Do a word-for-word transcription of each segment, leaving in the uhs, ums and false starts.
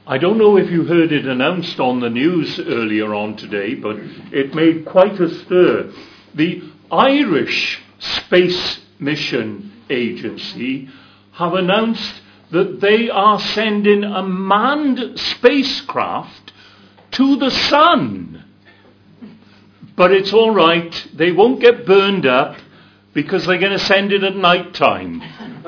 I don't know if you heard it announced on the news earlier on today, but it made quite a stir. The Irish Space Mission Agency have announced that they are sending a manned spacecraft to the sun. But it's all right, they won't get burned up because they're going to send it at night time.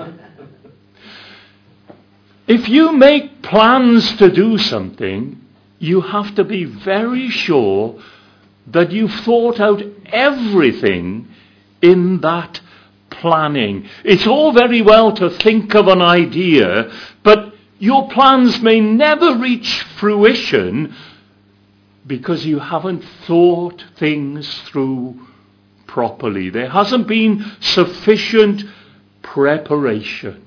If you make plans to do something, you have to be very sure that you've thought out everything in that planning. It's all very well to think of an idea, but your plans may never reach fruition because you haven't thought things through properly. There hasn't been sufficient preparation.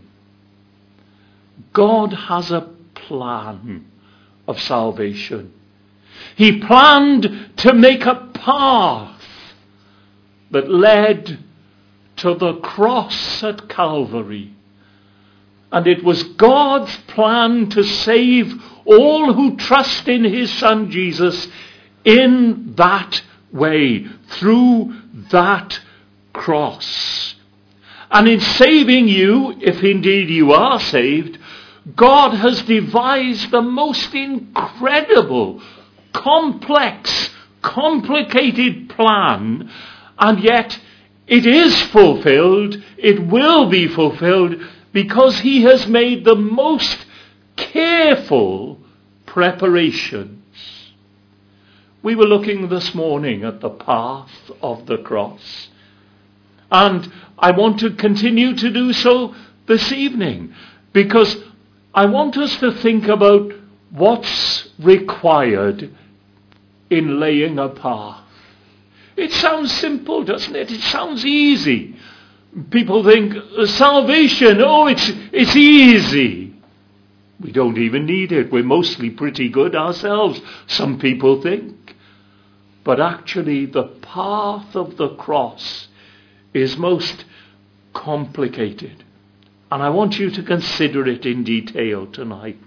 God has a plan of salvation. He planned to make a path that led to the cross at Calvary. And it was God's plan to save all who trust in his Son Jesus in that way, through that cross. And in saving you, if indeed you are saved, God has devised the most incredible, complex, complicated plan, and yet it is fulfilled, it will be fulfilled, because he has made the most careful preparations. We were looking this morning at the path of the cross, and I want to continue to do so this evening, because I want us to think about what's required in laying a path. It sounds simple, doesn't it? It sounds easy. People think, salvation, oh, it's it's easy. We don't even need it. We're mostly pretty good ourselves, some people think. But actually, the path of the cross is most complicated. And I want you to consider it in detail tonight.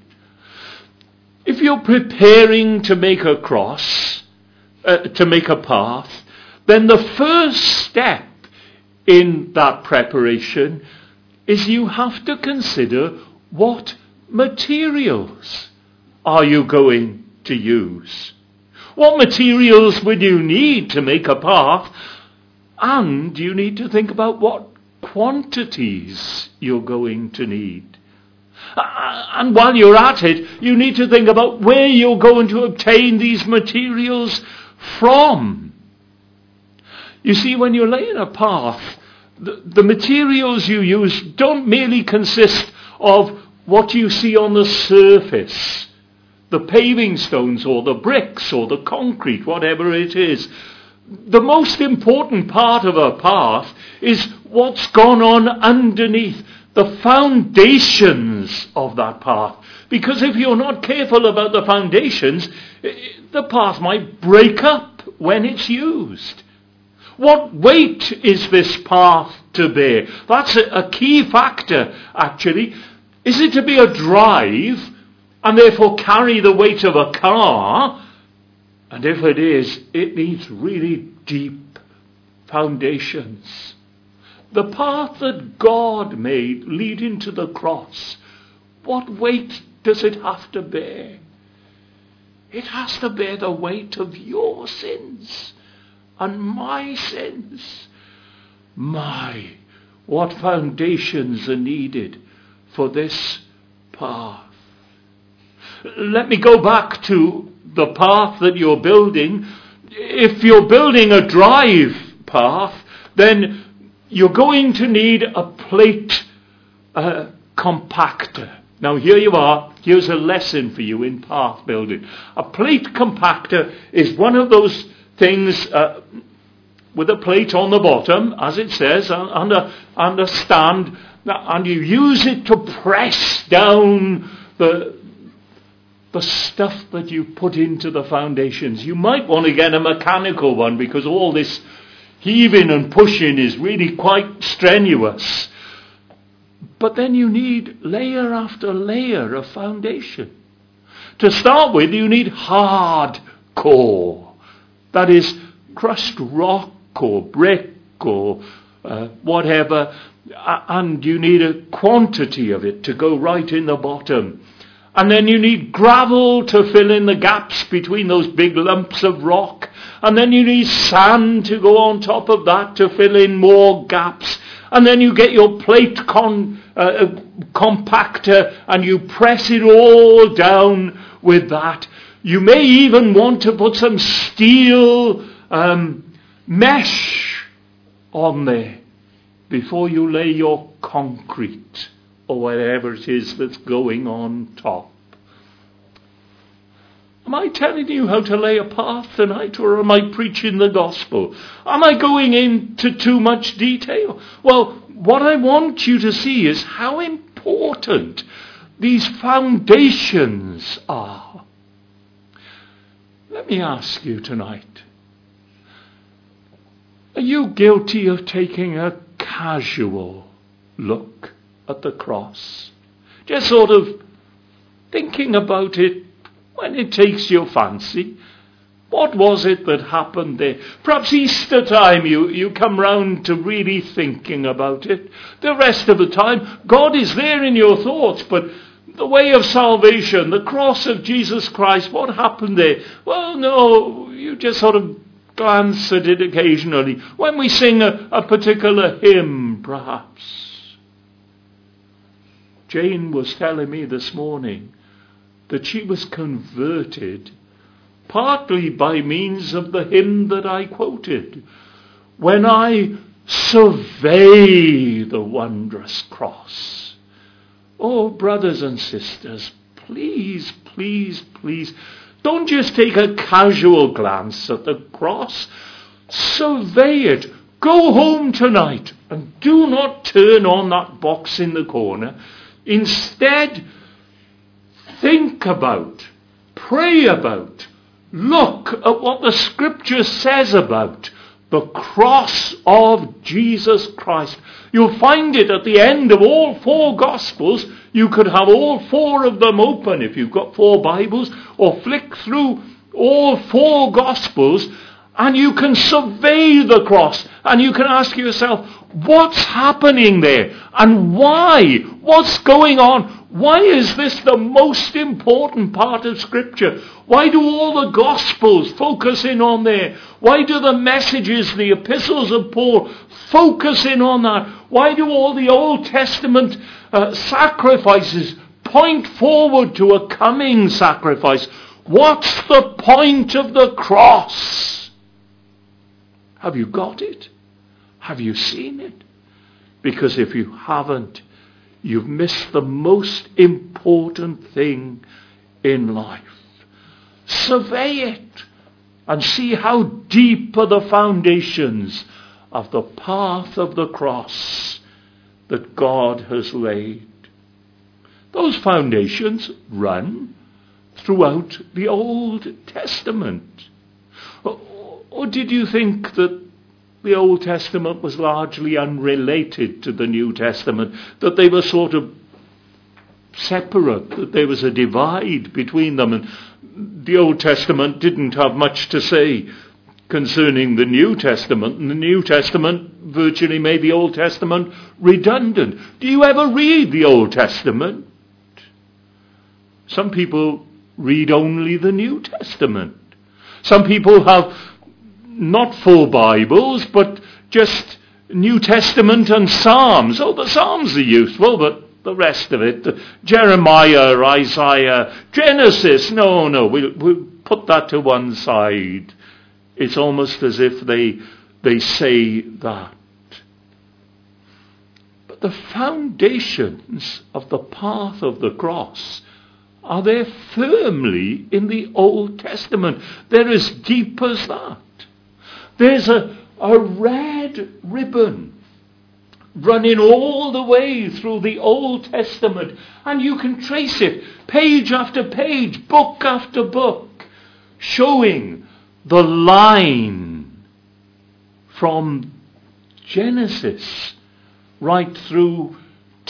If you're preparing to make a cross, uh, to make a path, then the first step in that preparation is you have to consider what materials are you going to use. What materials will you need to make a path? And you need to think about what quantities you're going to need. And while you're at it, you need to think about where you're going to obtain these materials from. You see, when you're laying a path, the, the materials you use don't merely consist of what you see on the surface, the paving stones or the bricks or the concrete, whatever it is. The most important part of a path is what's gone on underneath, the foundations of that path. Because if you're not careful about the foundations, the path might break up when it's used. What weight is this path to bear? That's a, a key factor, actually. Is it to be a drive and therefore carry the weight of a car? And if it is, it needs really deep foundations. The path that God made leading to the cross, what weight does it have to bear? It has to bear the weight of your sins and my sins. My, what foundations are needed for this path. Let me go back to the path that you're building. If you're building a drive path, then you're going to need a plate uh, compactor. Now here you are. Here's a lesson for you in path building. A plate compactor is one of those things uh, with a plate on the bottom, as it says, and a, and a stand, and you use it to press down the the stuff that you put into the foundations. You might want to get a mechanical one because all this heaving and pushing is really quite strenuous. But then you need layer after layer of foundation To start with, you need hard core. That is, crushed rock or brick or uh, whatever, and you need a quantity of it to go right in the bottom. And then you need gravel to fill in the gaps between those big lumps of rock. And then you need sand to go on top of that to fill in more gaps. And then you get your plate con, uh, compactor and you press it all down with that. You may even want to put some steel um, mesh on there before you lay your concrete or whatever it is that's going on top. Am I telling you how to lay a path tonight, or am I preaching the gospel? Am I going into too much detail? Well, what I want you to see is how important these foundations are. Let me ask you tonight, are you guilty of taking a casual look at the cross? Just sort of thinking about it when it takes your fancy. What was it that happened there? Perhaps Easter time you, you come round to really thinking about it. The rest of the time, God is there in your thoughts, but the way of salvation, the cross of Jesus Christ, what happened there? Well, no, you just sort of glance at it occasionally. When we sing a, a particular hymn, perhaps. Jane was telling me this morning that she was converted partly by means of the hymn that I quoted. When I survey the wondrous cross. Oh, brothers and sisters, please, please, please, don't just take a casual glance at the cross. Survey it. Go home tonight and do not turn on that box in the corner. Instead, think about, pray about, look at what the Scripture says about the cross of Jesus Christ. You'll find it at the end of all four Gospels. You could have all four of them open if you've got four Bibles, or flick through all four Gospels, and you can survey the cross, and you can ask yourself, what's happening there? And why? What's going on? Why is this the most important part of Scripture? Why do all the Gospels focus in on there? Why do the messages, the epistles of Paul, focus in on that? Why do all the Old Testament uh, sacrifices point forward to a coming sacrifice? What's the point of the cross? Have you got it? Have you seen it? Because if you haven't, you've missed the most important thing in life. Survey it and see how deep are the foundations of the path of the cross that God has laid. Those foundations run throughout the Old Testament. Or, or did you think that the Old Testament was largely unrelated to the New Testament, that they were sort of separate, that there was a divide between them, and the Old Testament didn't have much to say concerning the New Testament, and the New Testament virtually made the Old Testament redundant? Do you ever read the Old Testament? Some people read only the New Testament. Some people have not full Bibles, but just New Testament and Psalms. Oh, the Psalms are useful, but the rest of it, the Jeremiah, Isaiah, Genesis, no, no, we'll, we'll put that to one side. It's almost as if they, they say that. But the foundations of the path of the cross are there firmly in the Old Testament. They're as deep as that. There's a, a red ribbon running all the way through the Old Testament, and you can trace it page after page, book after book, showing the line from Genesis right through to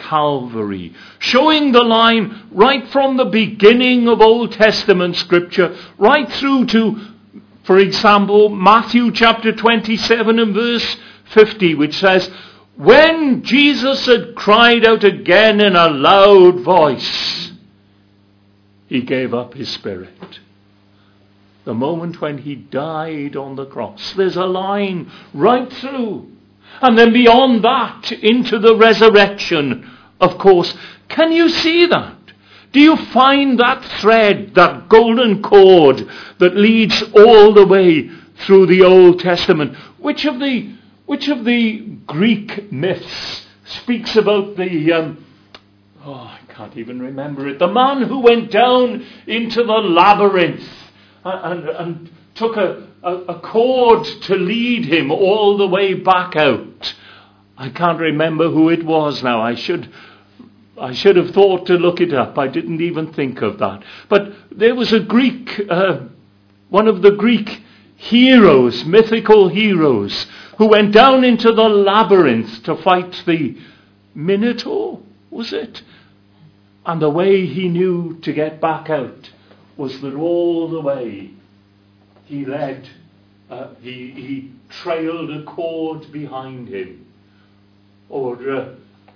Calvary, showing the line right from the beginning of Old Testament scripture, right through to, for example, Matthew chapter twenty-seven and verse fifty, which says, when Jesus had cried out again in a loud voice, he gave up his spirit. The moment when he died on the cross. There's a line right through. And then beyond that, into the resurrection, of course. Can you see that? Do you find that thread, that golden cord that leads all the way through the Old Testament? Which of the which of the Greek myths speaks about the um, oh, I can't even remember it. The man who went down into the labyrinth and, and, and took a, a, a cord to lead him all the way back out. I can't remember who it was now. I should I should have thought to look it up. I didn't even think of that. But there was a Greek, uh, one of the Greek heroes, mythical heroes, who went down into the labyrinth to fight the Minotaur, was it? And the way he knew to get back out was that all the way he led, uh, he, he trailed a cord behind him. Or uh,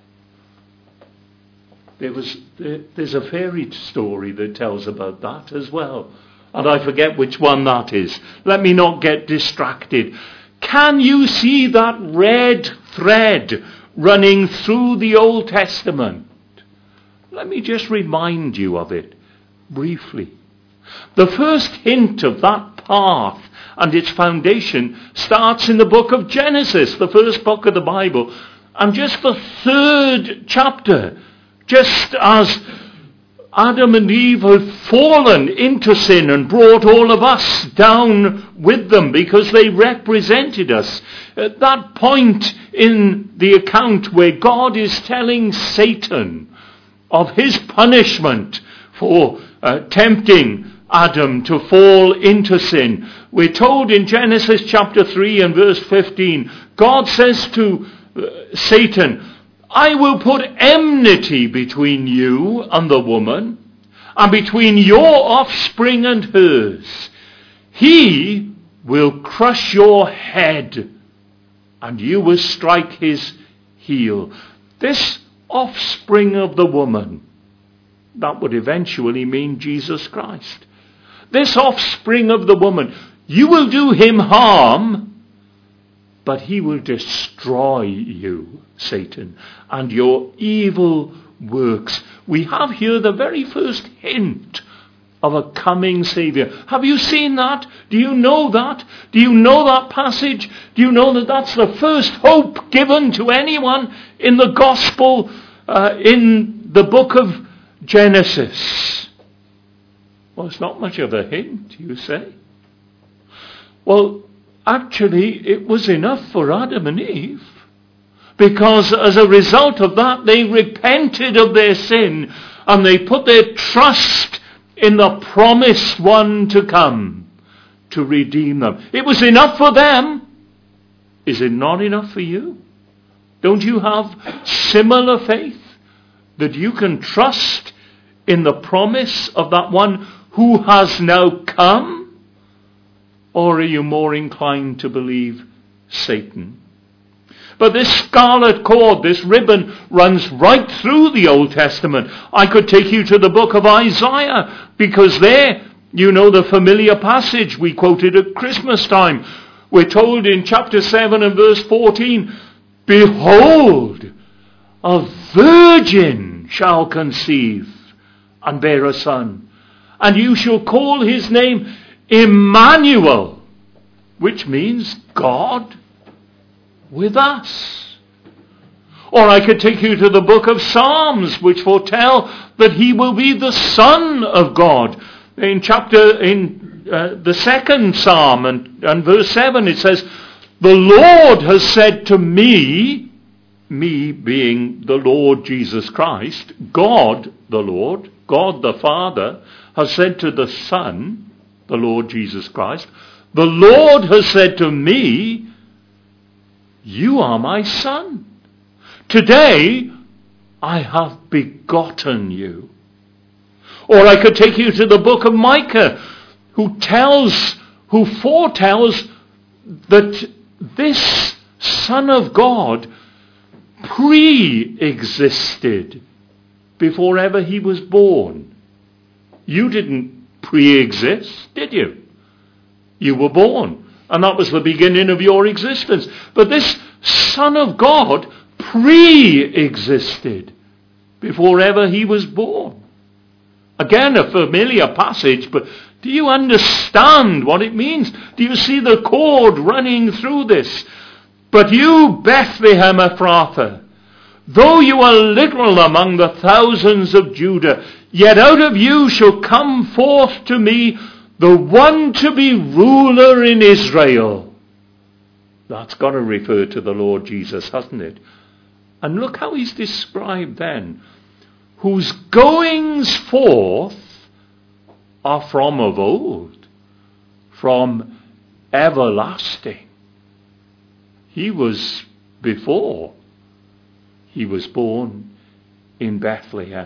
there was there, there's a fairy story that tells about that as well. And I forget which one that is. Let me not get distracted. Can you see that red thread running through the Old Testament? Let me just remind you of it briefly. The first hint of that path and its foundation starts in the book of Genesis, the first book of the Bible, and just the third chapter, just as Adam and Eve had fallen into sin and brought all of us down with them because they represented us. At that point in the account where God is telling Satan of his punishment for uh, tempting Adam to fall into sin, we're told in Genesis chapter three and verse fifteen, God says to uh, Satan, I will put enmity between you and the woman, and between your offspring and hers. He will crush your head, and you will strike his heel. This offspring of the woman, that would eventually mean Jesus Christ. This offspring of the woman, you will do him harm, but he will destroy you, Satan, and your evil works. We have here the very first hint of a coming Saviour. Have you seen that? Do you know that? Do you know that passage? Do you know that that's the first hope given to anyone in the gospel, uh, in the book of Genesis? Well, it's not much of a hint, you say. Well, actually, it was enough for Adam and Eve, because as a result of that, they repented of their sin and they put their trust in the promised one to come to redeem them. It was enough for them. Is it not enough for you? Don't you have similar faith that you can trust in the promise of that one who has now come? Or are you more inclined to believe Satan? But this scarlet cord, this ribbon, runs right through the Old Testament. I could take you to the book of Isaiah, because there, you know the familiar passage we quoted at Christmas time. We're told in chapter seven and verse fourteen, behold, a virgin shall conceive and bear a son, and you shall call his name Emmanuel, which means God with us. Or I could take you to the book of Psalms, which foretell that he will be the Son of God. In chapter, in uh, the second Psalm and, and verse seven, it says, the Lord has said to me, me being the Lord Jesus Christ, God the Lord, God the Father, has said to the Son, the Lord Jesus Christ, the Lord has said to me, you are my son. Today I have begotten you. Or I could take you to the book of Micah, who tells, who foretells that this Son of God pre-existed before ever he was born. You didn't pre-exist, did you? You were born, and that was the beginning of your existence. But this Son of God pre-existed before ever he was born. Again, a familiar passage, but do you understand what it means? Do you see the chord running through this? But you, Bethlehem Ephrathah, though you are little among the thousands of Judah, yet out of you shall come forth to me the one to be ruler in Israel. That's got to refer to the Lord Jesus, hasn't it? And look how he's described then. Whose goings forth are from of old, from everlasting. He was before he was born in Bethlehem.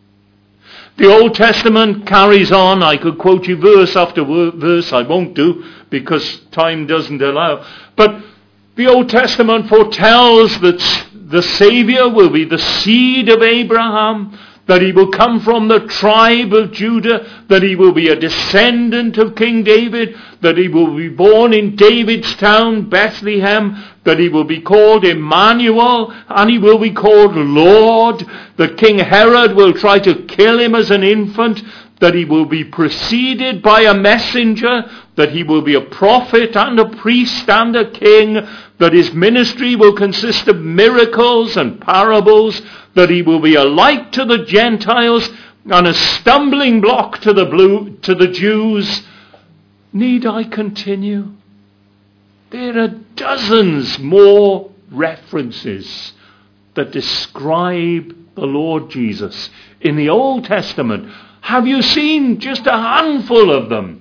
The Old Testament carries on. I could quote you verse after verse. I won't do because time doesn't allow. But the Old Testament foretells that the Savior will be the seed of Abraham, that he will come from the tribe of Judah, that he will be a descendant of King David, that he will be born in David's town, Bethlehem, that he will be called Emmanuel, and he will be called Lord, that King Herod will try to kill him as an infant, that he will be preceded by a messenger, that he will be a prophet and a priest and a king, that his ministry will consist of miracles and parables, that he will be a light to the Gentiles and a stumbling block to the blue, to the Jews. Need I continue? There are dozens more references that describe the Lord Jesus in the Old Testament. Have you seen just a handful of them?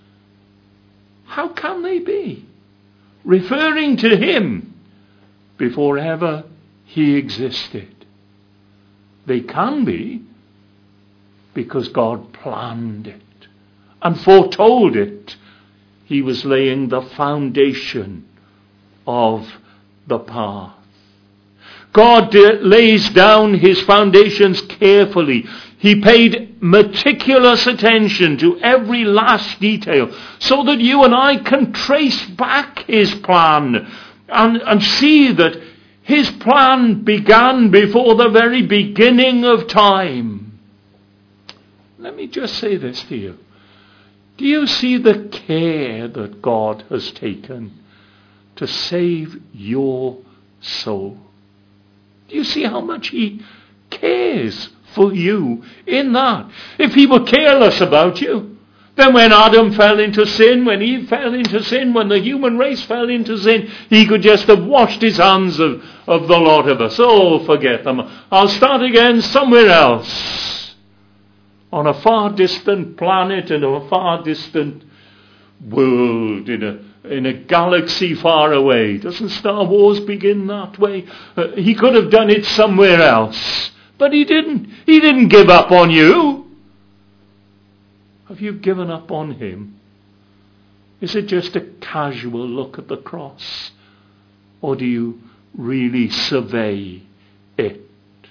How can they be referring to him before ever he existed? They can be because God planned it and foretold it. He was laying the foundation of the path. God lays down his foundations carefully. He paid meticulous attention to every last detail so that you and I can trace back his plan and, and see that his plan began before the very beginning of time. Let me just say this to you. Do you see the care that God has taken to save your soul? Do you see how much he cares for you in that? If he were careless about you, then when Adam fell into sin, when Eve fell into sin, when the human race fell into sin, he could just have washed his hands of, of the lot of us. Oh, forget them. I'll start again somewhere else. On a far distant planet, in a far distant world, in a, in a galaxy far away. Doesn't Star Wars begin that way? Uh, he could have done it somewhere else. But he didn't. He didn't give up on you. Have you given up on him? Is it just a casual look at the cross? Or do you really survey it?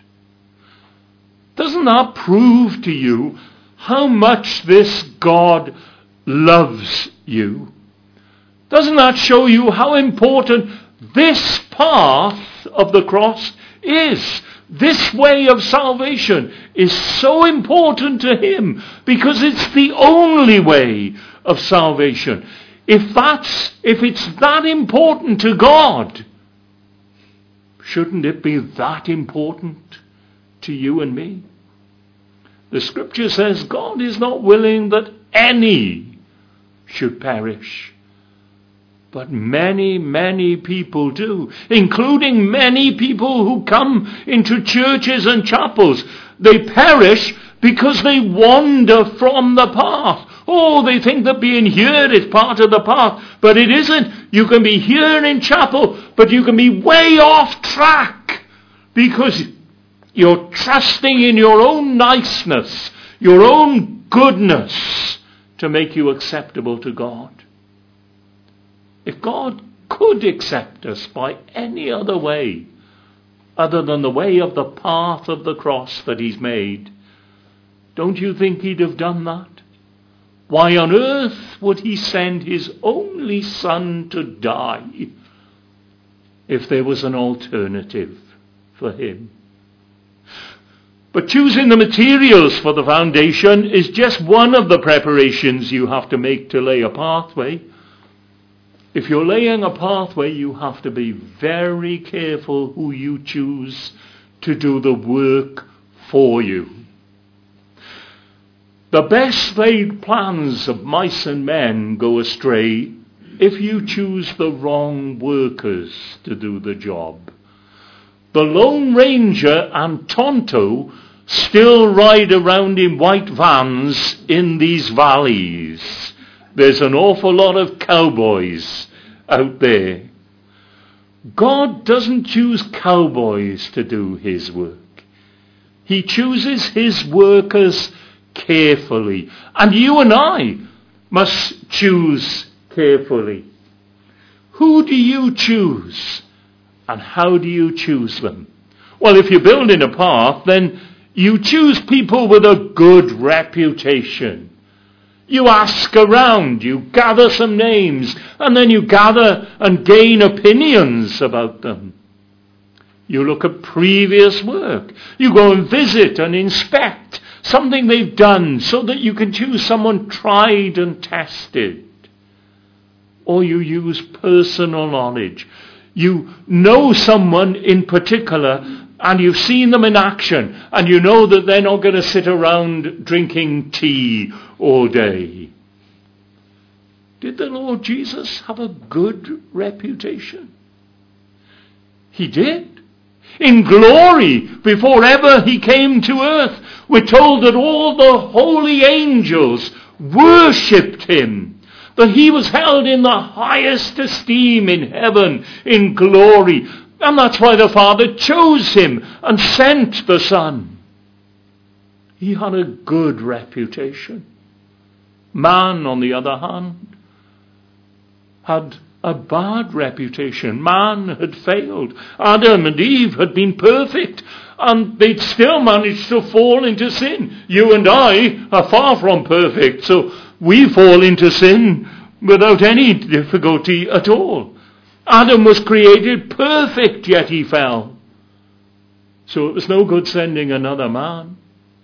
Doesn't that prove to you how much this God loves you? Doesn't that show you how important this path of the cross is? This way of salvation is so important to him because it's the only way of salvation. If that's, if it's that important to God, shouldn't it be that important to you and me? The scripture says God is not willing that any should perish. But many, many people do, including many people who come into churches and chapels. They perish because they wander from the path. Oh, they think that being here is part of the path, but it isn't. You can be here in chapel, but you can be way off track because You're trusting in your own niceness, your own goodness to make you acceptable to God. If God could accept us by any other way, other than the way of the path of the cross that he's made, don't you think he'd have done that? Why on earth would he send his only son to die if there was an alternative for him? But choosing the materials for the foundation is just one of the preparations you have to make to lay a pathway. If you're laying a pathway, you have to be very careful who you choose to do the work for you. The best laid plans of mice and men go astray if you choose the wrong workers to do the job. The Lone Ranger and Tonto still ride around in white vans in these valleys. There's an awful lot of cowboys out there. God doesn't choose cowboys to do his work. He chooses his workers carefully. And you and I must choose carefully. Who do you choose? And how do you choose them? Well, if you're building a path, then you choose people with a good reputation. You ask around, you gather some names, and then you gather and gain opinions about them. You look at previous work. You go and visit and inspect something they've done so that you can choose someone tried and tested. Or you use personal knowledge. You know someone in particular and you've seen them in action and you know that they're not going to sit around drinking tea all day. Did the Lord Jesus have a good reputation? He did. In glory, before ever he came to earth, we're told that all the holy angels worshipped him. That he was held in the highest esteem in heaven, in glory. And that's why the Father chose him and sent the Son. He had a good reputation. Man, on the other hand, had a bad reputation. Man had failed. Adam and Eve had been perfect, and they'd still managed to fall into sin. You and I are far from perfect, so we fall into sin without any difficulty at all. Adam was created perfect, yet he fell. So it was no good sending another man.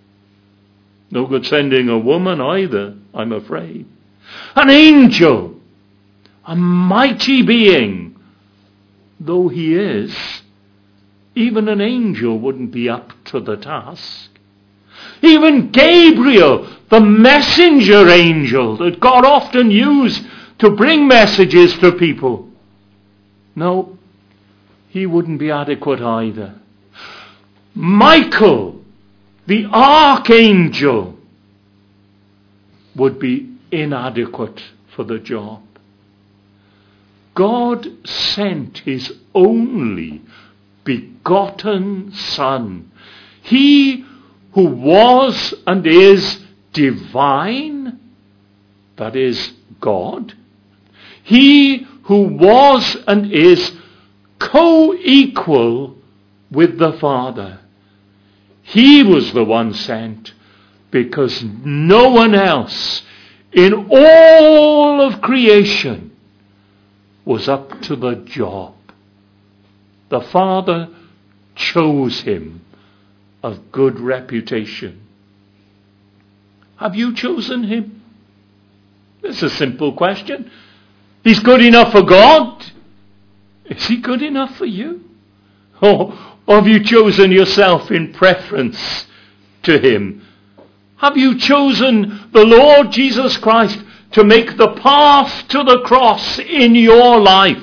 No good sending a woman either, I'm afraid. An angel, a mighty being, though he is, even an angel wouldn't be up to the task. Even Gabriel, the messenger angel that God often used to bring messages to people, no, he wouldn't be adequate either. Michael, the archangel, would be inadequate for the job. God sent his only begotten Son. He who was and is divine, that is God. He who was and is co-equal with the Father. He was the one sent because no one else in all of creation was up to the job. The Father chose him of good reputation. Have you chosen him? It's a simple question. He's good enough for God. Is he good enough for you? Or have you chosen yourself in preference to him? Have you chosen the Lord Jesus Christ to make the path to the cross in your life?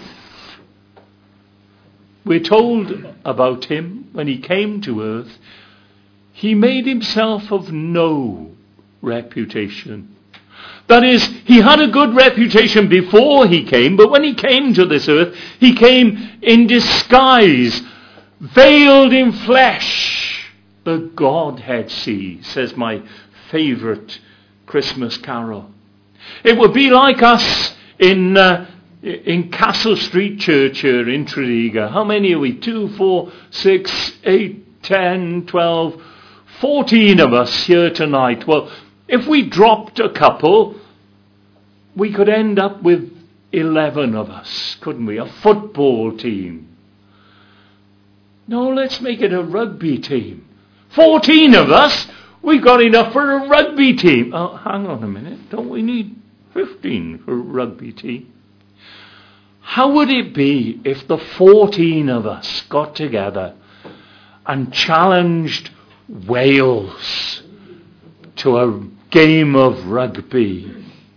We're told about him when he came to earth. He made himself of no reputation. That is, he had a good reputation before he came, but when he came to this earth, he came in disguise, veiled in flesh. the Godhead see, says my favourite Christmas carol. It would be like us in uh, in Castle Street Church here in Tredegar. How many are we? Two, four, six, eight, ten, twelve, fourteen of us here tonight. Well, if we dropped a couple, we could end up with eleven of us, couldn't we? A football team. No, let's make it a rugby team. fourteen of us, we've got enough for a rugby team. Oh, hang on a minute. Don't we need fifteen for a rugby team? How would it be if the fourteen of us got together and challenged Wales to a game of rugby?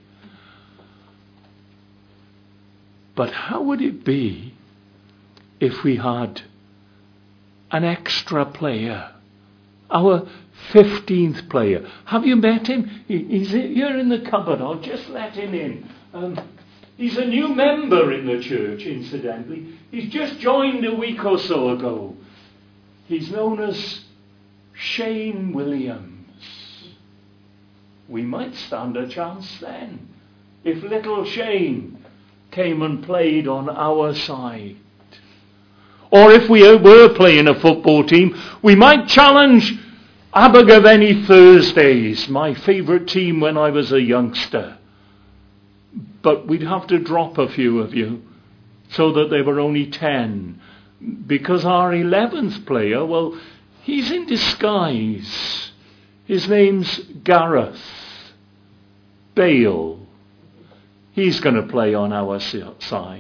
But how would it be if we had an extra player, our fifteenth player? Have you met him? He, he's here in the cupboard. I'll just let him in. Um, he's a new member in the church, incidentally. He's just joined a week or so ago. He's known as Shane Williams. We might stand a chance then if little Shane came and played on our side. Or if we were playing a football team, we might challenge Abergavenny Thursdays, my favourite team when I was a youngster. But we'd have to drop a few of you so that there were only ten. Because our eleventh player, well, he's in disguise. His name's Gareth Bale. He's going to play on our side.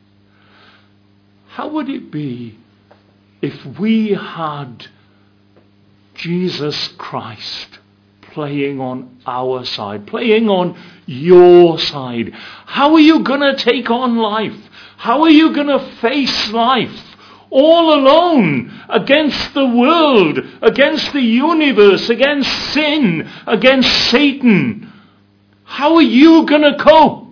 How would it be if we had Jesus Christ playing on our side, playing on your side? How are you going to take on life? How are you going to face life all alone against the world, against the universe, against sin, against Satan? How are you going to cope?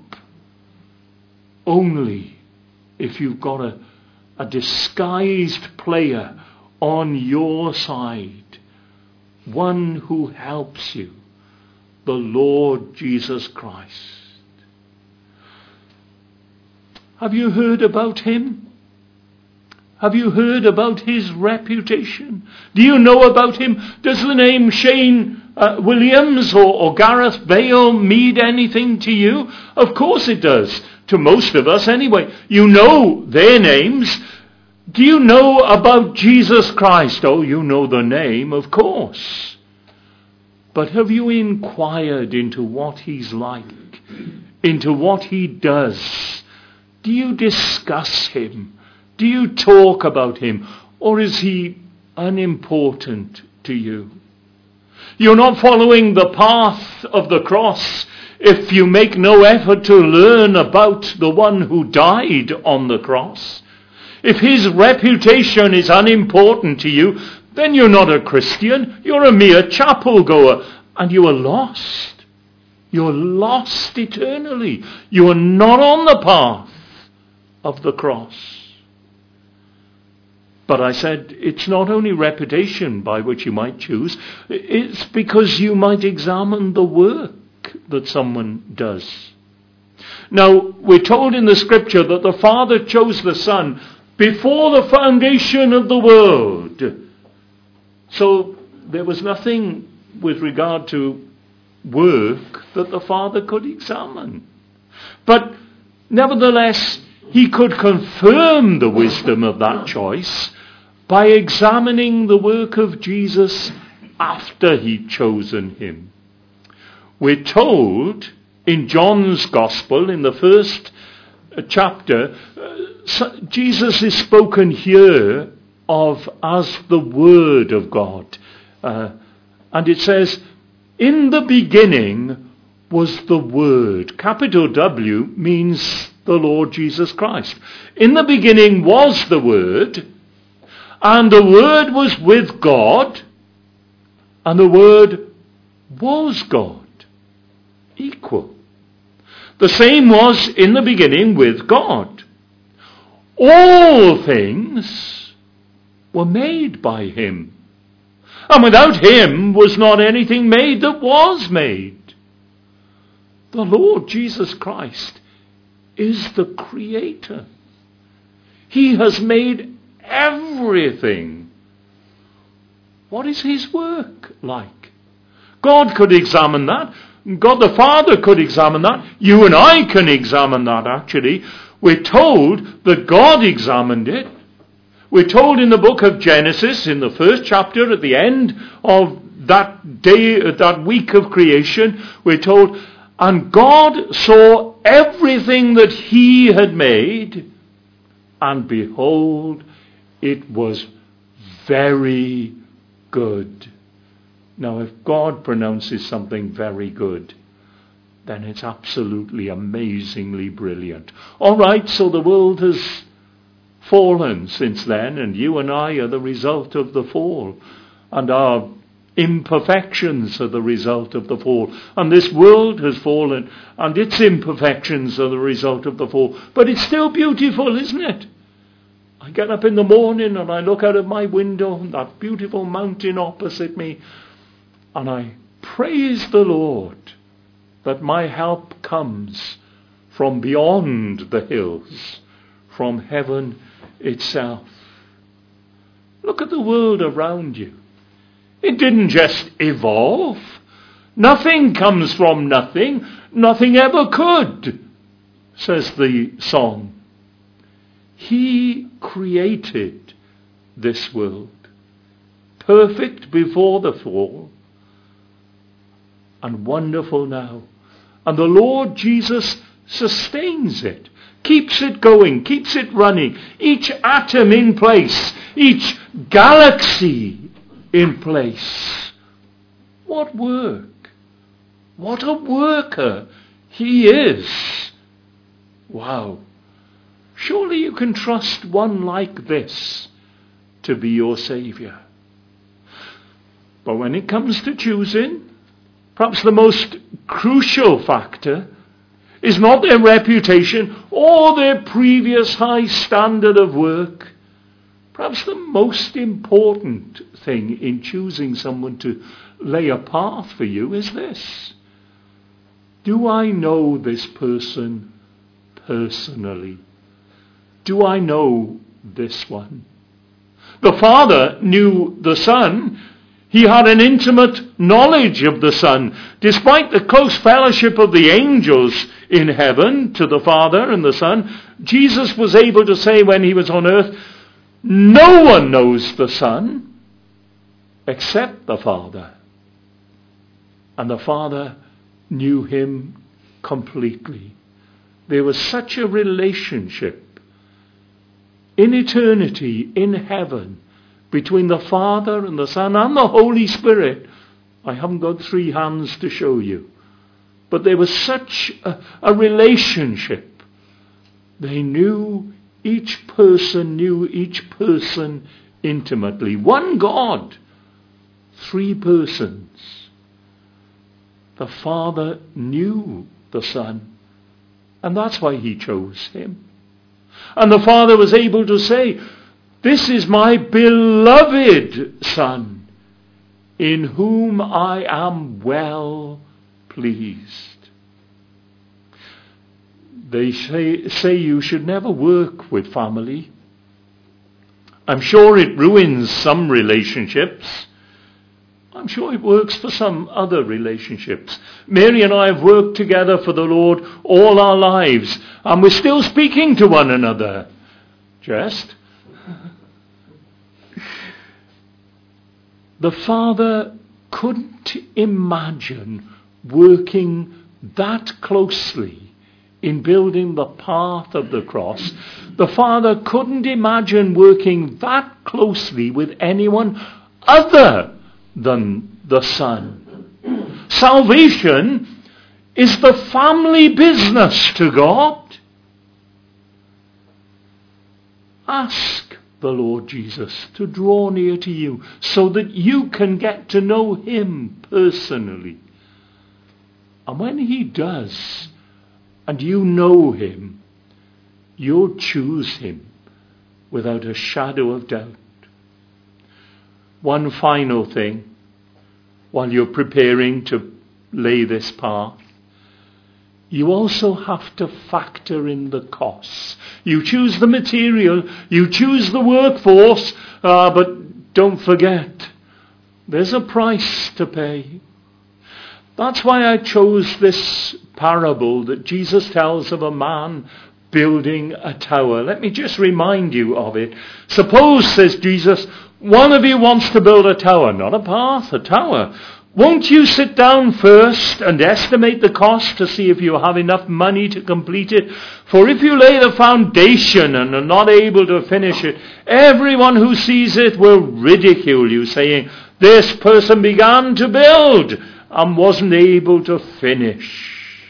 Only if you've got a, a disguised player on your side, one who helps you, the Lord Jesus Christ. Have you heard about him? Have you heard about his reputation? Do you know about him? Does the name Shane uh, Williams or, or Gareth Bale mean anything to you? Of course it does. To most of us anyway. You know their names. Do you know about Jesus Christ? Oh, you know the name, of course. But have you inquired into what he's like? Into what he does? Do you discuss him? Do you talk about him? Or is he unimportant to you? You're not following the path of the cross if you make no effort to learn about the one who died on the cross. If his reputation is unimportant to you, then you're not a Christian. You're a mere chapel goer, and you are lost. You're lost eternally. You are not on the path of the cross. But I said it's not only reputation by which you might choose. It's because you might examine the work that someone does. Now, we're told in the scripture that the Father chose the Son before the foundation of the world. So there was nothing with regard to work that the Father could examine. But nevertheless, he could confirm the wisdom of that choice by examining the work of Jesus after he'd chosen him. We're told in John's Gospel, in the first chapter, uh, Jesus is spoken here of as the Word of God. Uh, and it says, in the beginning was the Word. Capital W means the Lord Jesus Christ. In the beginning was the Word, and the Word was with God, and the Word was God. Equal. The same was in the beginning with God. All things were made by him, And without him was not anything made that was made. The Lord Jesus Christ is the creator. He has made everything. What is his work like? God could examine that. God the Father could examine that. You and I can examine that, actually. We're told that God examined it. We're told in the book of Genesis, in the first chapter, at the end of that day, that week of creation, we're told, and God saw everything that he had made, and behold, it was very good. Now, if God pronounces something very good, then it's absolutely amazingly brilliant. All right, so the world has fallen since then, and you and I are the result of the fall, and our imperfections are the result of the fall, and this world has fallen, and its imperfections are the result of the fall. But it's still beautiful, isn't it? I get up in the morning and I look out of my window, and that beautiful mountain opposite me, and I praise the Lord that my help comes from beyond the hills, from heaven itself. Look at the world around you. It didn't just evolve. Nothing comes from nothing. Nothing ever could, says the song. He created this world, perfect before the fall, and wonderful now. And the Lord Jesus sustains it, keeps it going, keeps it running, each atom in place, each galaxy in place. What work! What a worker he is! Wow. Surely you can trust one like this to be your Saviour. But when it comes to choosing, perhaps the most crucial factor is not their reputation or their previous high standard of work. Perhaps the most important thing in choosing someone to lay a path for you is this. Do I know this person personally? Do I know this one? The Father knew the Son. He had an intimate knowledge of the Son. Despite the close fellowship of the angels in heaven to the Father and the Son, Jesus was able to say when he was on earth, no one knows the Son except the Father. And the Father knew him completely. There was such a relationship in eternity, in heaven, between the Father and the Son and the Holy Spirit. I haven't got three hands to show you. But there was such a, a relationship. They knew, each person knew each person intimately. One God, three persons. The Father knew the Son, and that's why he chose him. And the Father was able to say, this is my beloved Son, in whom I am well pleased. They say, say you should never work with family. I'm sure it ruins some relationships. I'm sure it works for some other relationships. Mary and I have worked together for the Lord all our lives, and we're still speaking to one another. Just. The Father couldn't imagine working that closely in building the path of the cross. The Father couldn't imagine working that closely with anyone other than the Son. Salvation is the family business to God. Ask the Lord Jesus to draw near to you so that you can get to know him personally. And when he does, and you know him, you'll choose him without a shadow of doubt. One final thing, while you're preparing to lay this path, you also have to factor in the costs. You choose the material, you choose the workforce, uh, but don't forget, there's a price to pay. That's why I chose this parable that Jesus tells of a man building a tower. Let me just remind you of it. Suppose, says Jesus, one of you wants to build a tower, not a path, a tower. Won't you sit down first and estimate the cost to see if you have enough money to complete it? For if you lay the foundation and are not able to finish it, everyone who sees it will ridicule you, saying, this person began to build and wasn't able to finish.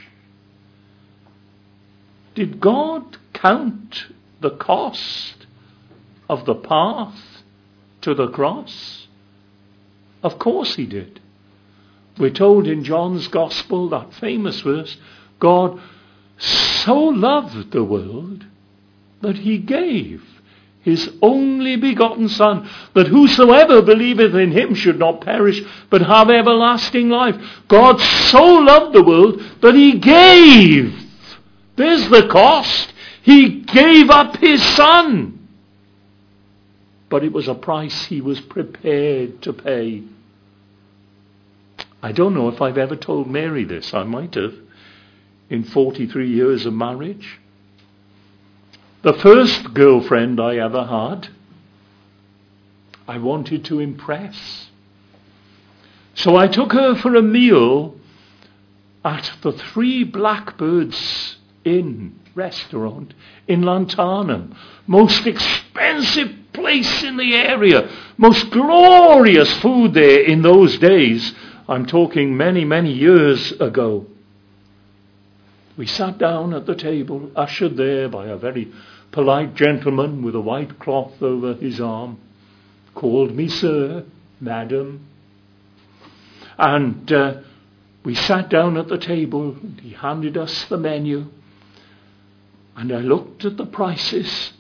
Did God count the cost of the path to the cross? Of course he did. We're told in John's Gospel, that famous verse, God so loved the world that he gave his only begotten Son, that whosoever believeth in him should not perish, but have everlasting life. God so loved the world that he gave. There's the cost. He gave up his Son. But it was a price he was prepared to pay. I don't know if I've ever told Mary this. I might have. In forty-three years of marriage. The first girlfriend I ever had, I wanted to impress. So I took her for a meal at the Three Blackbirds Inn restaurant in Llantarnam. Most expensive place in the area. Most glorious food there in those days. I'm talking many, many years ago. We sat down at the table, ushered there by a very polite gentleman with a white cloth over his arm. Called me sir, madam. And uh, we sat down at the table. And he handed us the menu. And I looked at the prices.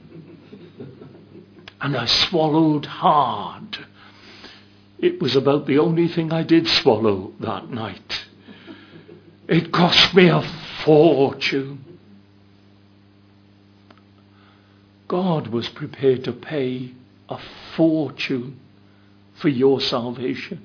And I swallowed hard. It was about the only thing I did swallow that night. It cost me a fortune. God was prepared to pay a fortune for your salvation.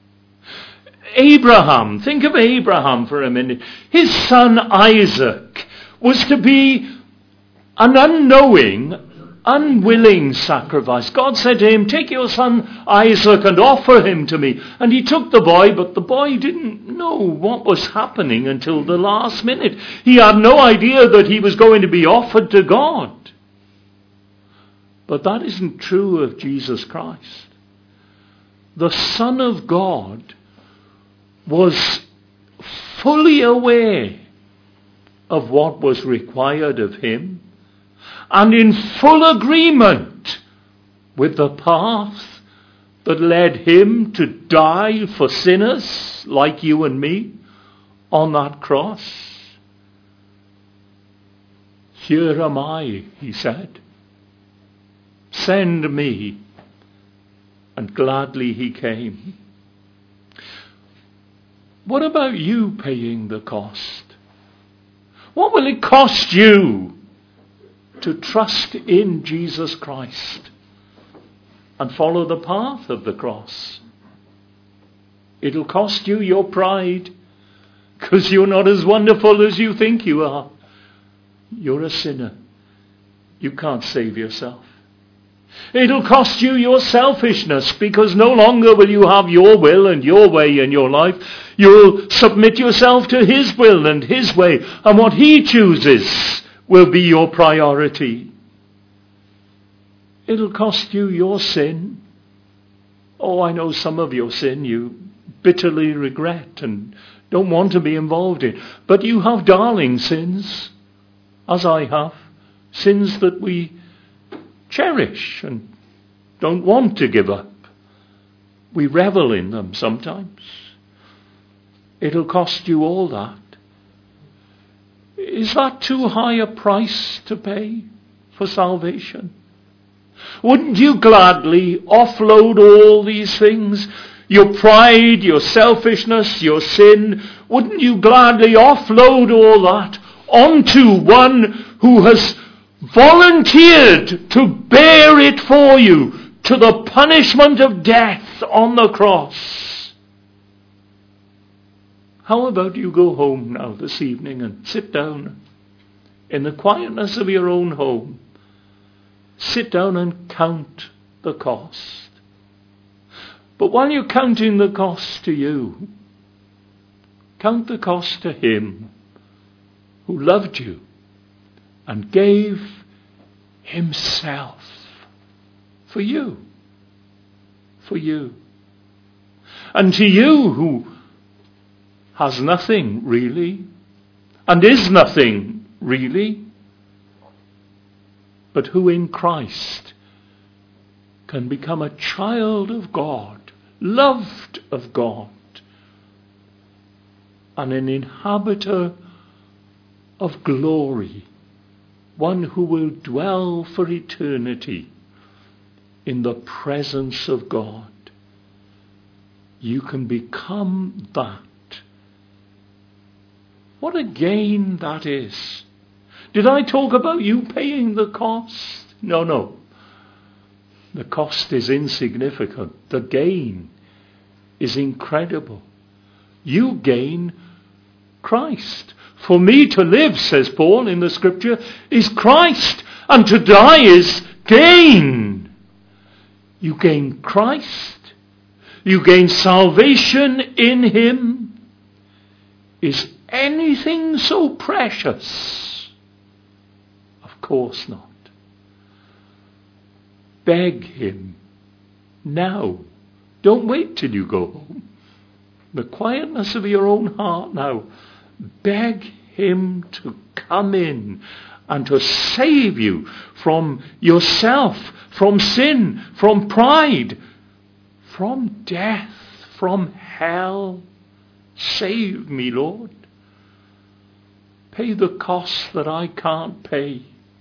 Abraham, think of Abraham for a minute. His son Isaac was to be an unknowing, unwilling sacrifice. God said to him, take your son Isaac and offer him to me. And he took the boy, but the boy didn't know what was happening until the last minute. He had no idea that he was going to be offered to God. But that isn't true of Jesus Christ. The Son of God was fully aware of what was required of him, and in full agreement with the path that led him to die for sinners like you and me on that cross. Here am I, he said. Send me. And gladly he came. What about you paying the cost? What will it cost you to trust in Jesus Christ and follow the path of the cross? It'll cost you your pride, because you're not as wonderful as you think you are. You're a sinner. You can't save yourself. It'll cost you your selfishness, because no longer will you have your will and your way in your life. You'll submit yourself to his will and his way, and what he chooses will be your priority. It'll cost you your sin. Oh, I know some of your sin you bitterly regret and don't want to be involved in. But you have darling sins, as I have. Sins that we cherish and don't want to give up. We revel in them sometimes. It'll cost you all that. Is that too high a price to pay for salvation? Wouldn't you gladly offload all these things? Your pride, your selfishness, your sin. Wouldn't you gladly offload all that onto one who has volunteered to bear it for you to the punishment of death on the cross? How about you go home now this evening and sit down in the quietness of your own home? Sit down and count the cost. But while you're counting the cost to you, count the cost to him who loved you and gave himself for you. For you. And to you who has nothing really, and is nothing really, but who in Christ can become a child of God, loved of God, and an inhabitor of glory, one who will dwell for eternity in the presence of God. You can become that. What a gain that is. Did I talk about you paying the cost? No, no. The cost is insignificant. The gain is incredible. You gain Christ. For me to live, says Paul in the scripture, is Christ, and to die is gain. You gain Christ. You gain salvation in him. Is anything so precious? Of course not. Beg him now. Don't wait till you go home. The quietness of your own heart now. Beg him to come in and to save you from yourself, from sin, from pride, from death, from hell. Save me, Lord. Pay the cost that I can't pay.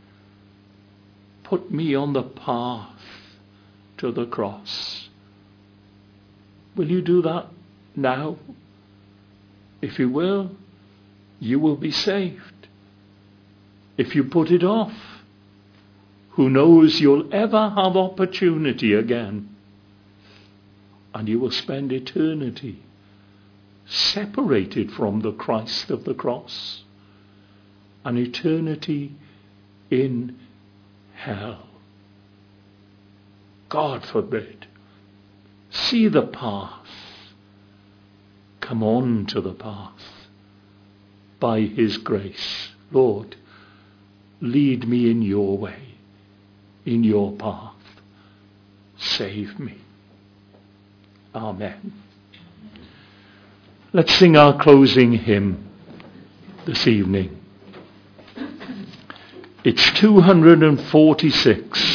Put me on the path to the cross. Will you do that now? If you will, you will be saved. If you put it off, who knows, you'll ever have opportunity again. And you will spend eternity separated from the Christ of the cross. An eternity in hell. God forbid. See the path. Come on to the path. By his grace. Lord, lead me in your way, in your path. Save me. Amen. Let's sing our closing hymn this evening. It's two hundred forty-six.